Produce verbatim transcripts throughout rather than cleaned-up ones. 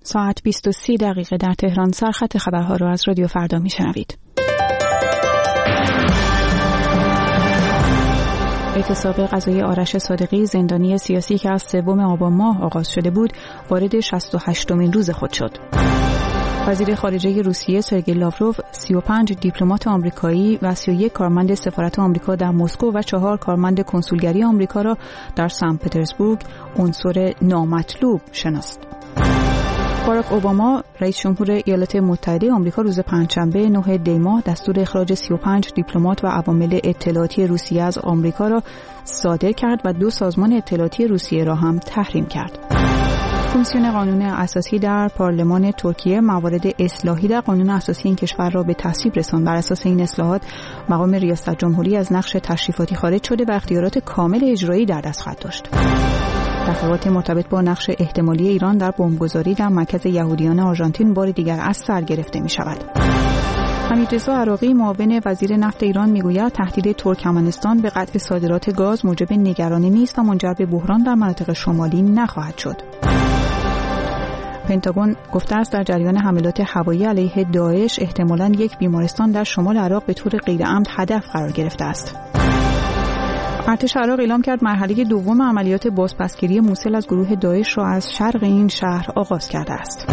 ساعت بیست و سه دقیقه در تهران. سرخط خبرها را از رادیو فردا میشنوید. اعتصاب غذایی آرش صادقی، زندانی سیاسی که از سوم آبان ماه آغاز شده بود، وارد شصت و هشتمین روز خود شد. وزیر خارجه روسیه سرگئی لاوروف سی و پنج دیپلمات آمریکایی و سی و یک کارمند سفارت آمریکا در مسکو و چهار کارمند کنسولگری آمریکا را در سن پترزبورگ عنصر نامطلوب شناخت. باراک اوباما رئیس جمهور ایالات متحده آمریکا روز پنجشنبه نه دی ماه دستور اخراج سی و پنج دیپلمات و عوامل اطلاعاتی روسیه از آمریکا را صادر کرد و دو سازمان اطلاعاتی روسیه را هم تحریم کرد. کمیسیون قانون اساسی در پارلمان ترکیه موارد اصلاحی در قانون اساسی این کشور را به تصویب رساند. بر اساس این اصلاحات مقام ریاست جمهوری از نقش تشریفاتی خارج شده و اختیارات کامل اجرایی در دست خواهد داشت. تحقیقات مرتبط با نقش احتمالی ایران در بمبگذاری در مرکز یهودیان آرژانتین بار دیگر از سر گرفته می شود. حمیدرضا عراقی معاون وزیر نفت ایران میگوید تهدید ترکمنستان به قطع صادرات گاز موجب نگرانی نیست و منجر به بحران در مناطق شمالی نخواهد شد. پنتاگون گفته است در جریان حملات هوایی علیه داعش احتمالاً یک بیمارستان در شمال عراق به طور غیرعمد هدف قرار گرفته است. ارتش عراق اعلام کرد مرحله دوم عملیات بازپسگیری موصل از گروه داعش را از شرق این شهر آغاز کرده است.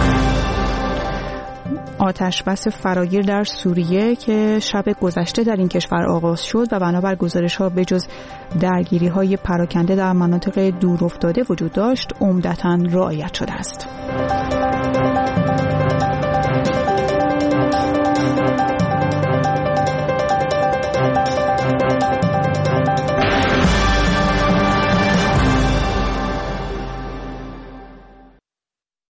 آتش بس فراگیر در سوریه که شب گذشته در این کشور آغاز شد و بنابر گزارش‌ها به جز درگیری‌های پراکنده در مناطق دورافتاده وجود داشت، عمدتاً رعایت شده است.